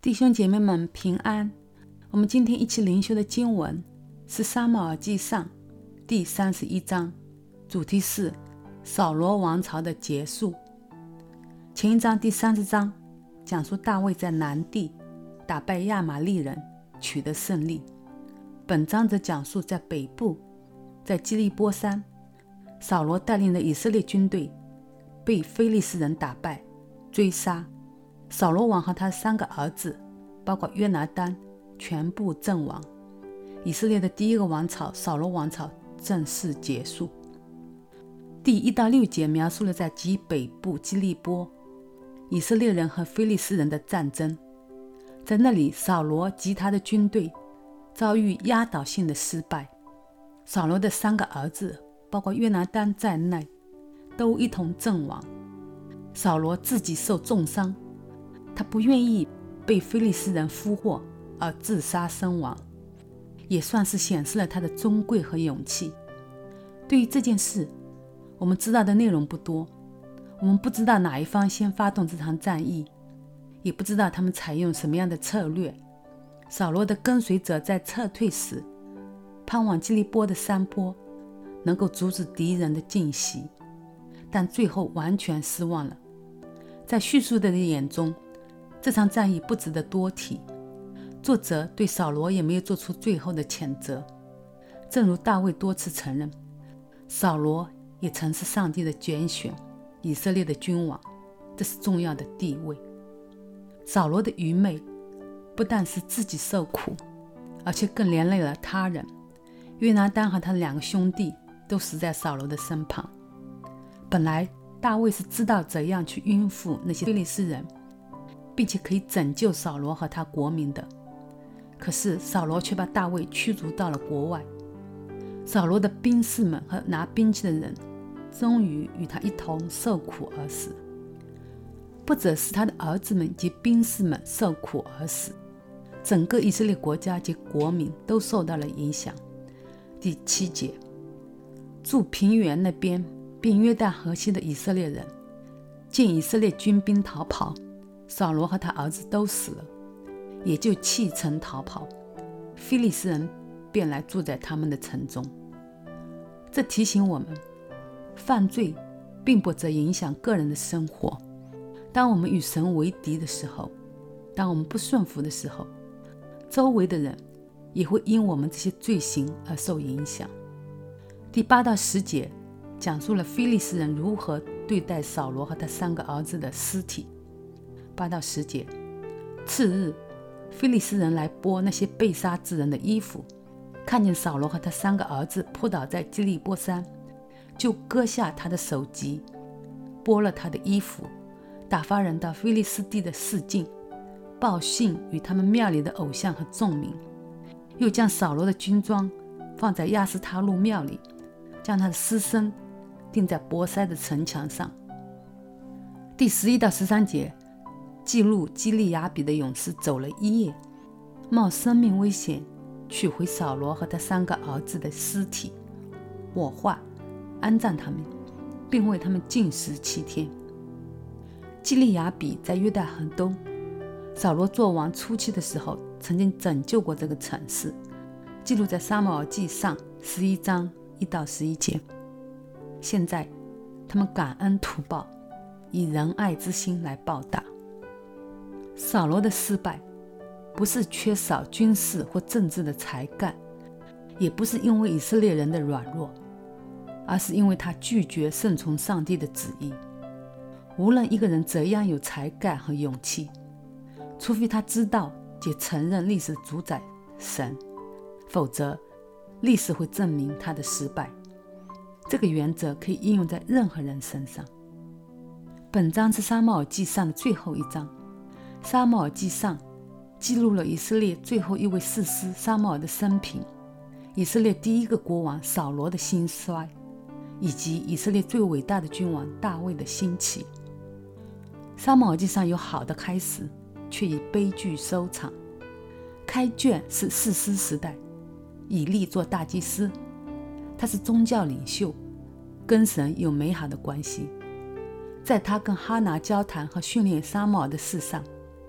弟兄姐妹们平安。我们今天一起灵修的经文是撒母耳记上第31章，主题是扫罗王朝的结束。前一章第30章讲述大卫在南地打败亚玛力人，取得胜利。本章则讲述在北部，在基利波山，扫罗带领的以色列军队被非利士人打败追杀，扫罗王和他3个儿子包括约拿单全部阵亡。以色列的第一个王朝扫罗王朝正式结束。第1到6节描述了在极北部基利波以色列人和非利士人的战争。在那里，扫罗及他的军队遭遇压倒性的失败，扫罗的3个儿子包括约拿单在内都一同阵亡。扫罗自己受重伤，他不愿意被非利士人俘获而自杀身亡，也算是显示了他的尊贵和勇气。对于这件事，我们知道的内容不多，我们不知道哪一方先发动这场战役，也不知道他们采用什么样的策略。扫罗的跟随者在撤退时盼望基利波的山坡能够阻止敌人的进袭，但最后完全失望了。在叙述的人眼中，这场战役不值得多提，作者对扫罗也没有做出最后的谴责。正如大卫多次承认，扫罗也曾是上帝的拣选，以色列的君王，这是重要的地位。扫罗的愚昧不但是自己受苦，而且更连累了他人。约拿单和他的2个兄弟都死在扫罗的身旁。本来大卫是知道怎样去应付那些非利士人，并且可以拯救扫罗和他国民的，可是扫罗却把大卫驱逐到了国外。扫罗的兵士们和拿兵器的人终于与他一同受苦而死，不只是他的儿子们及兵士们受苦而死，整个以色列国家及国民都受到了影响。第7节，住平原那边并约旦河西的以色列人见以色列军兵逃跑，扫罗和他儿子都死了，也就弃城逃跑，非利士人便来住在他们的城中。这提醒我们，犯罪并不只影响个人的生活，当我们与神为敌的时候，当我们不顺服的时候，周围的人也会因我们这些罪行而受影响。第8到10节讲述了非利士人如何对待扫罗和他3个儿子的尸体。8到10节，次日，非利士人来剥那些被杀之人的衣服，看见扫罗和他3个儿子扑倒在基利波山，就割下他的首级，剥了他的衣服，打发人到非利士地的示尽，报信与他们庙里的偶像和众民，又将扫罗的军装放在亚斯他路庙里，将他的尸身钉在伯筛的城墙上。第11到13节记录基利雅比的勇士走了1夜，冒生命危险取回扫罗和他3个儿子的尸体，火化安葬他们，并为他们禁食7天。基利雅比在约旦河东，扫罗作王初期的时候曾经拯救过这个城市，记录在撒母耳记上11章1到11节。现在他们感恩图报，以仁爱之心来报答。扫罗的失败不是缺少军事或政治的才干，也不是因为以色列人的软弱，而是因为他拒绝顺从上帝的旨意。无论一个人怎样有才干和勇气，除非他知道且承认历史主宰神，否则历史会证明他的失败。这个原则可以应用在任何人身上。本章是撒母耳记上的最后一章。撒母耳记上记录了以色列最后一位士师撒母耳的生平，以色列第一个国王扫罗的兴衰，以及以色列最伟大的君王大卫的兴起。撒母耳记上有好的开始，却以悲剧收场。开卷是士师时代，以利做大祭司，他是宗教领袖，跟神有美好的关系。在他跟哈拿交谈和训练撒母耳的事上，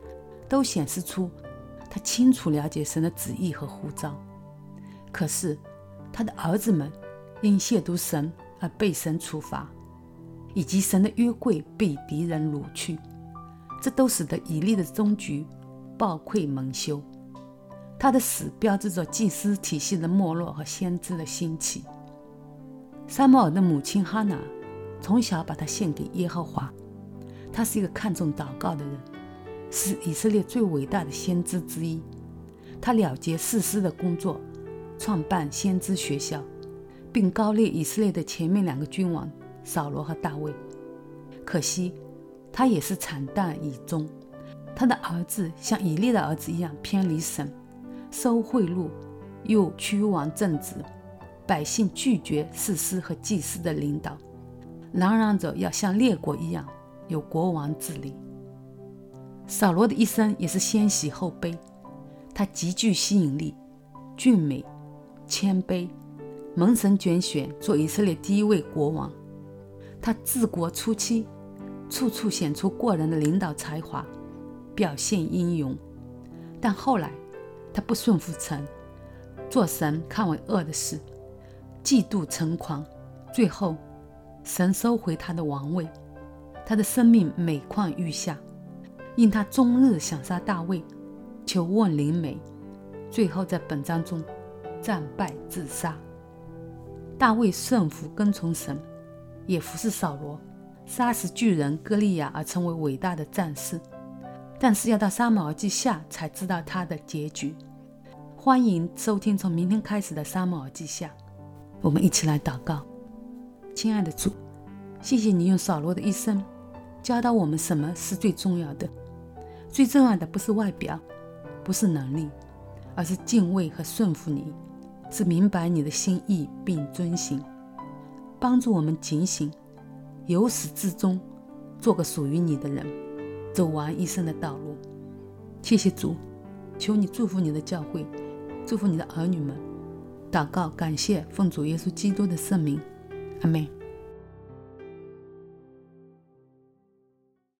都显示出他清楚了解神的旨意和呼召。可是他的儿子们因亵渎神而被神处罚，以及神的约柜被敌人掳去，这都使得以利的终局暴溃蒙羞。他的死标志着祭司体系的没落和先知的兴起。撒母耳的母亲哈拿从小把他献给耶和华，他是一个看重祷告的人，是以色列最伟大的先知之一。他了结士师的工作，创办先知学校，并高列以色列的前面2个君王扫罗和大卫。可惜他也是惨淡以终，他的儿子像以利的儿子一样偏离神，收贿赂，又屈枉正直，百姓拒绝士师和祭司的领导，嚷嚷着要像列国一样有国王治理。扫罗的一生也是先喜后悲，他极具吸引力，俊美、谦卑，蒙神拣选做以色列第1位国王。他治国初期处处显出过人的领导才华，表现英勇，但后来他不顺服神，做神看为恶的事，嫉妒成狂，最后神收回他的王位，他的生命每况愈下，因他终日想杀大卫，求问灵美，最后在本章中战败自杀。大卫顺服跟从神，也服侍扫罗，杀死巨人歌利亚而成为伟大的战士，但是要到撒母耳记下才知道他的结局。欢迎收听从明天开始的撒母耳记下，我们一起来祷告。亲爱的主，谢谢你用扫罗的一生教导我们什么是最重要的。最重要的不是外表，不是能力，而是敬畏和顺服你，是明白你的心意并遵行。帮助我们警醒，由始至终做个属于你的人，走完一生的道路。谢谢主，求你祝福你的教会，祝福你的儿女们。祷告感谢奉主耶稣基督的圣名，阿们。